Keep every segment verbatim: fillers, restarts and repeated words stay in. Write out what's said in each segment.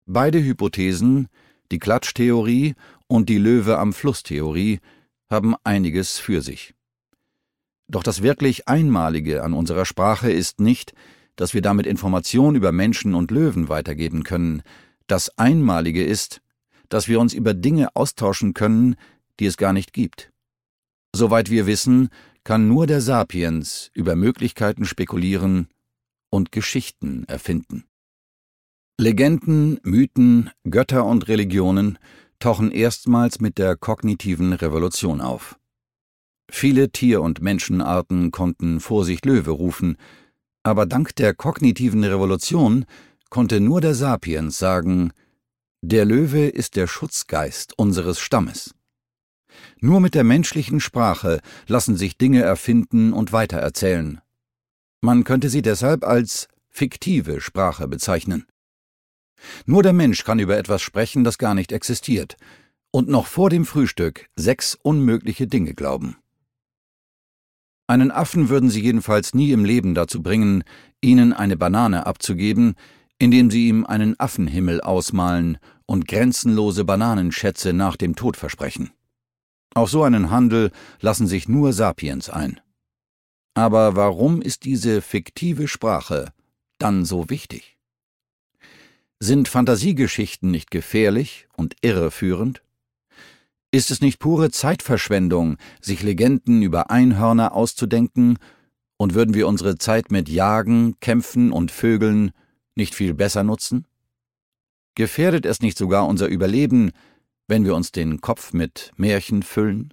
Beide Hypothesen, die Klatschtheorie und die Löwe-am-Fluss-Theorie, haben einiges für sich. Doch das wirklich Einmalige an unserer Sprache ist nicht, dass wir damit Informationen über Menschen und Löwen weitergeben können. Das Einmalige ist, dass wir uns über Dinge austauschen können, die es gar nicht gibt. Soweit wir wissen, kann nur der Sapiens über Möglichkeiten spekulieren und Geschichten erfinden. Legenden, Mythen, Götter und Religionen tauchen erstmals mit der kognitiven Revolution auf. Viele Tier- und Menschenarten konnten Vorsicht Löwe rufen, aber dank der kognitiven Revolution konnte nur der Sapiens sagen, der Löwe ist der Schutzgeist unseres Stammes. Nur mit der menschlichen Sprache lassen sich Dinge erfinden und weitererzählen. Man könnte sie deshalb als fiktive Sprache bezeichnen. Nur der Mensch kann über etwas sprechen, das gar nicht existiert, und noch vor dem Frühstück sechs unmögliche Dinge glauben. Einen Affen würden sie jedenfalls nie im Leben dazu bringen, ihnen eine Banane abzugeben, indem sie ihm einen Affenhimmel ausmalen und grenzenlose Bananenschätze nach dem Tod versprechen. Auf so einen Handel lassen sich nur Sapiens ein. Aber warum ist diese fiktive Sprache dann so wichtig? Sind Fantasiegeschichten nicht gefährlich und irreführend? Ist es nicht pure Zeitverschwendung, sich Legenden über Einhörner auszudenken, und würden wir unsere Zeit mit Jagen, Kämpfen und Vögeln nicht viel besser nutzen? Gefährdet es nicht sogar unser Überleben, wenn wir uns den Kopf mit Märchen füllen?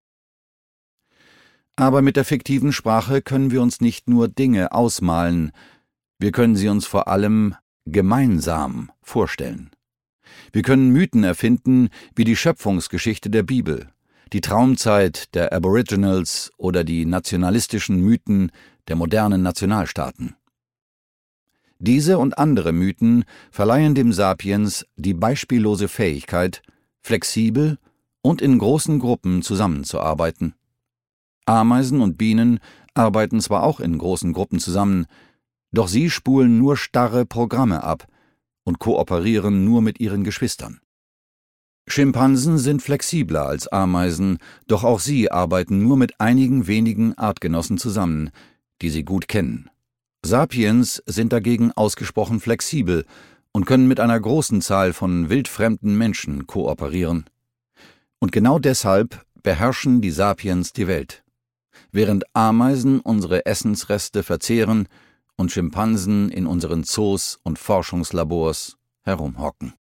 Aber mit der fiktiven Sprache können wir uns nicht nur Dinge ausmalen, wir können sie uns vor allem gemeinsam vorstellen. Wir können Mythen erfinden, wie die Schöpfungsgeschichte der Bibel, die Traumzeit der Aboriginals oder die nationalistischen Mythen der modernen Nationalstaaten. Diese und andere Mythen verleihen dem Sapiens die beispiellose Fähigkeit, flexibel und in großen Gruppen zusammenzuarbeiten. Ameisen und Bienen arbeiten zwar auch in großen Gruppen zusammen, doch sie spulen nur starre Programme ab und kooperieren nur mit ihren Geschwistern. Schimpansen sind flexibler als Ameisen, doch auch sie arbeiten nur mit einigen wenigen Artgenossen zusammen, die sie gut kennen. Sapiens sind dagegen ausgesprochen flexibel und können mit einer großen Zahl von wildfremden Menschen kooperieren. Und genau deshalb beherrschen die Sapiens die Welt, während Ameisen unsere Essensreste verzehren und Schimpansen in unseren Zoos und Forschungslabors herumhocken.